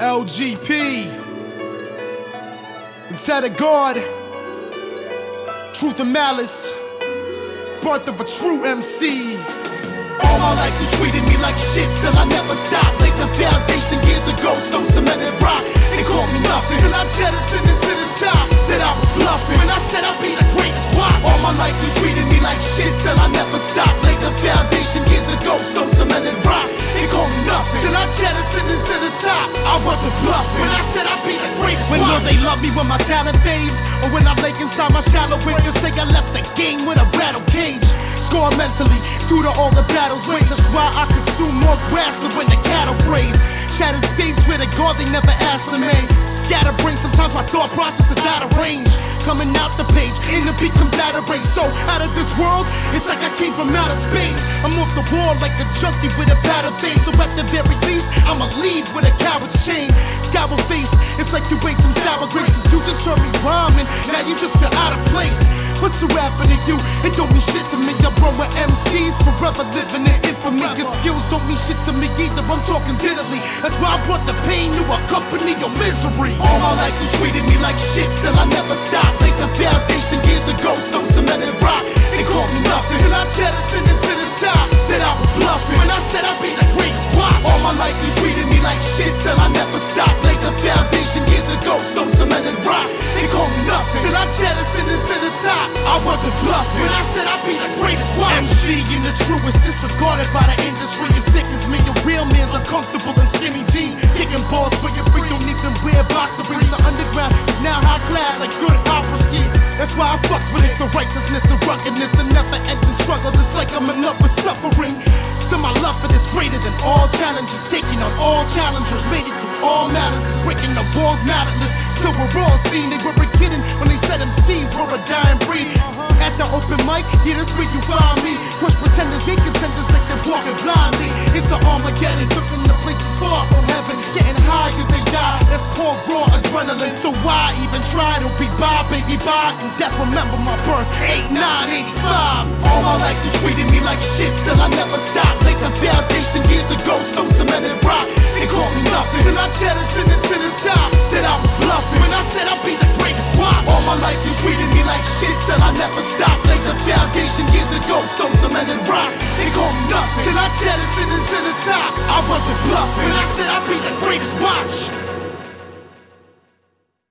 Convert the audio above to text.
LGP, Instead of God, Truth and Malice, birth of a true MC. All my life you treated me like shit, still I never stopped. Laid the foundation years ago, stone, cement, and rock. They called me nothing, till I jettisoned into the top. Said I was bluffing, when I said I'd be the greatest. Watch. All my life you treated me like shit, still I never stopped. Laid the foundation years ago, stone, cement, and rock. They called me nothing, till I jettisoned into the top. I wasn't bluffing, when I said I'd be the greatest. When will they love me when my talent fades? Or when I lay inside my shallow grave and say I left the game with a rattle cage? Score mentally, due to all the battles waged. That's why I consume more grass than when the cattle graze. Shattered stage with a guard they never asked for me. Scatterbrain, sometimes my thought process is out of range. Coming out the page, and the beat comes out of range. So out of this world, it's like I came from outer space. I'm off the wall like a junkie with a battered face. So at the very least, I'ma leave with a coward's chain. Scalpel face, it's like you ate some sour grapes. You just heard me rhyming, now you just feel out of place. What's so happening to you? It don't mean shit to me. I run with MCs, forever living in infamy. Your skills don't mean shit to me either, I'm talking diddly. That's why I brought the pain to accompany your misery. All my life you treated me like shit, still I never stopped. Laid the foundation years ago, stone, cement, and rock. They called me nothing, till I jettisoned into the top. Said I was bluffing, when I said I'd be the greatest. Watch. All my life you treated me like shit, still I never stopped. Laid the foundation years ago, stone, cement, and rock. They called me nothing, till I jettisoned into the top. I wasn't bluffing, when I said I'd be the greatest. Watch. MC in the truest, disregarded by the industry. It sickens me, your real man's uncomfortable in skinny jeans. Kicking balls for your free, don't even wear boxer briefs. The underground is now high class, like good opera seats. That's why I fucks with it, the righteousness and ruggedness. A never-ending struggle, it's like I'm in love with suffering. So my love for this greater than all challenges. Taking on all challengers, made it through all matters. Breaking the walls matterless, so we're all seen. They weren't kidding when they said MCs were a dying breed. At the open mic, yeah, that's where you find me. Crush pretenders and contenders like they're walking blindly. It's an Armageddon, took in the places far from heaven. Getting high as they die, that's called raw adrenaline. So why even try to be by, baby, by? And death remember my birth, 8985. All my life you treated me like shit, still I never stopped. Laid the foundation years ago, stone, cement, and rock. They called me nothing, till I jettisoned into the top. Said I was bluffing, when I said I'd be the greatest. Watch. All my life you treated me like shit, still I never stopped. Laid the foundation years ago, stone, cement, and rock. They called me nothing, till I jettisoned into the top. I wasn't bluffing, when I said I'd be the greatest. Watch.